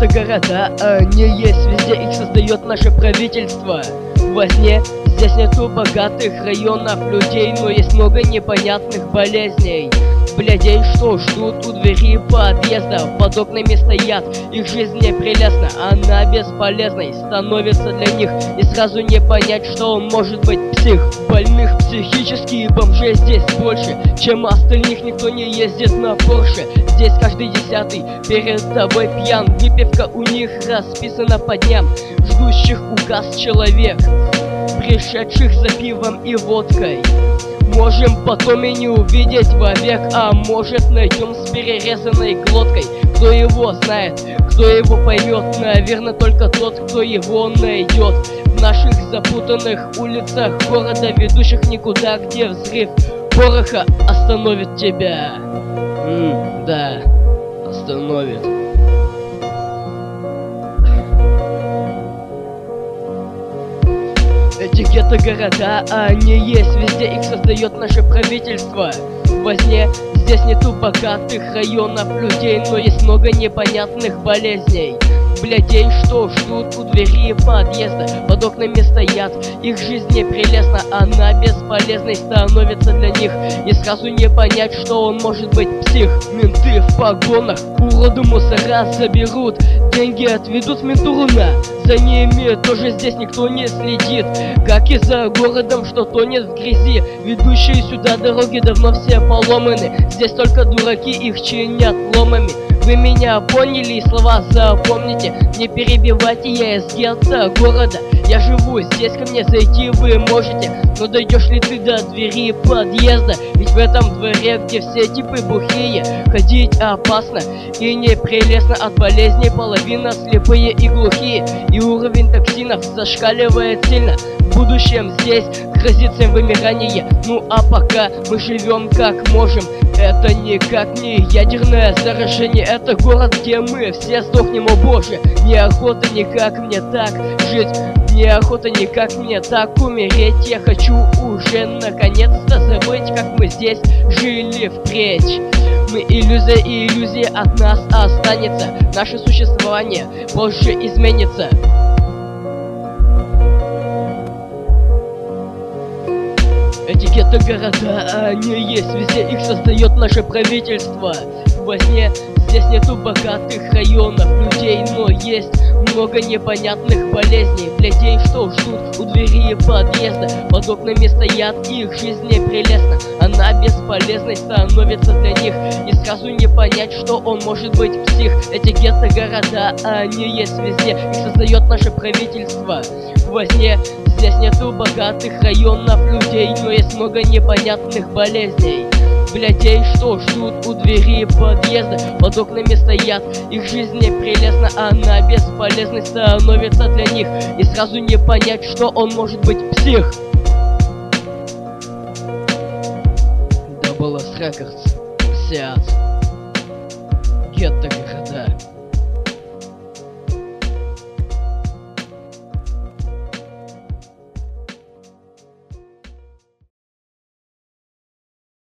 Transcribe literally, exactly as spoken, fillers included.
гетто города, они есть везде, их создает наше правительство. Во сне здесь нету богатых районов людей, но есть много непонятных болезней. Блядей, что ждут у двери подъезда, под окнами стоят, их жизнь не прелестна, она бесполезной становится для них, и сразу не понять, что он может быть псих. Больных психически бомжей здесь больше, чем остальных, никто не ездит на Порше. Здесь каждый десятый перед тобой пьян, выпивка у них расписана по дням, ждущих указ человек, пришедших за пивом и водкой. Можем потом и не увидеть вовек, а может найдем с перерезанной глоткой. Кто его знает, кто его поймет, наверное только тот, кто его найдет. В наших запутанных улицах города, ведущих никуда, где взрыв пороха остановит тебя. М, да, остановит. Эти гетто-города, они есть везде, их создает наше правительство. Во сне здесь нету богатых районов людей, но есть много непонятных болезней. Блядей, что ждут у двери подъезда, под окнами стоят, их жизнь не прелестна, она бесполезной становится для них, и сразу не понять, что он может быть псих. Менты в погонах, уроды мусора заберут, деньги отведут в Ментуруна, за ними тоже здесь никто не следит, как и за городом, что тонет в грязи. Ведущие сюда дороги давно все поломаны, здесь только дураки их чинят ломами. Вы меня поняли и слова запомните, не перебивайте, я из гетто города. Я живу здесь, ко мне зайти вы можете, но дойдешь ли ты до двери подъезда? Ведь в этом дворе, где все типы бухие, ходить опасно и непрелестно, от болезней половина слепые и глухие, и уровень токсинов зашкаливает сильно. В будущем здесь грозит всем вымирание, ну а пока мы живем как можем. Это никак не ядерное заражение, это город, где мы все сдохнем, о боже. Неохота никак мне так жить, неохота никак мне так умереть. Я хочу уже наконец-то забыть, как мы здесь жили впредь. Мы иллюзия, и иллюзия от нас останется, наше существование позже изменится. Эти гетто-города, они есть везде, их создает наше правительство. Во сне здесь нету богатых районов людей, но есть много непонятных болезней. Блядей, что ждут у двери подъезда, под окнами стоят, их жизнь не прелестна, она бесполезной становится для них, и сразу не понять, что он может быть псих. Эти гетто-города, они есть везде, их создает наше правительство. Во сне здесь нету богатых районов людей, но есть много непонятных болезней. Блядей, что ждут у двери подъезда, под окнами стоят, их жизнь не прелестна, она бесполезной становится для них, и сразу не понять, что он может быть псих. Double S Records, Seat, гетто-города.